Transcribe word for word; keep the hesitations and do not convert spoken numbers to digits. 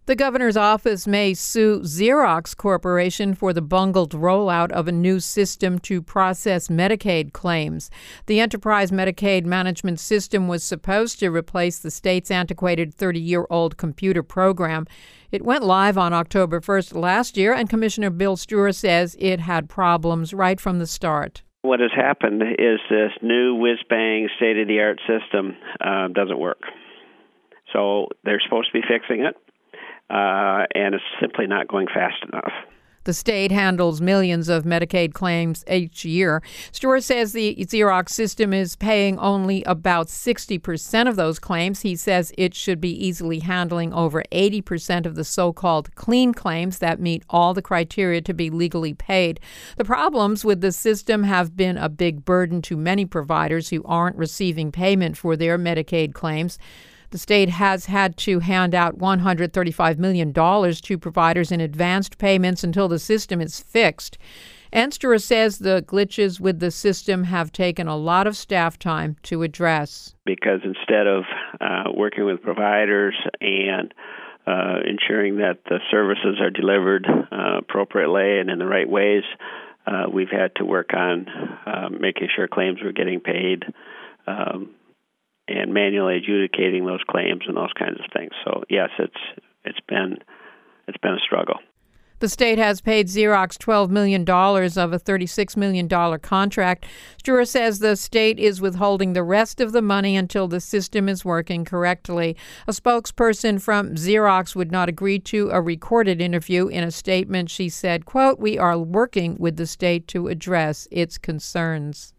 The governor's office may sue Xerox Corporation for the bungled rollout of a new system to process Medicaid claims. The Enterprise Medicaid Management System was supposed to replace the state's antiquated thirty-year-old computer program. It went live on October first last year, and Commissioner Bill Steurer says it had problems right from the start. What has happened is this new whiz-bang, state-of-the-art system uh, doesn't work. So they're supposed to be fixing it. Uh, and it's simply not going fast enough. The state handles millions of Medicaid claims each year. Steurer says the Xerox system is paying only about sixty percent of those claims. He says it should be easily handling over eighty percent of the so-called clean claims that meet all the criteria to be legally paid. The problems with the system have been a big burden to many providers who aren't receiving payment for their Medicaid claims. The state has had to hand out one hundred thirty-five million dollars to providers in advanced payments until the system is fixed. And Steurer says the glitches with the system have taken a lot of staff time to address. Because instead of uh, working with providers and uh, ensuring that the services are delivered uh, appropriately and in the right ways, uh, we've had to work on uh, making sure claims were getting paid, um, and manually adjudicating those claims and those kinds of things. So yes, it's it's been it's been a struggle. The state has paid Xerox twelve million dollars of a thirty-six million dollars contract. Steurer says the state is withholding the rest of the money until the system is working correctly. A spokesperson from Xerox would not agree to a recorded interview. In a statement, she said, quote, "We are working with the state to address its concerns."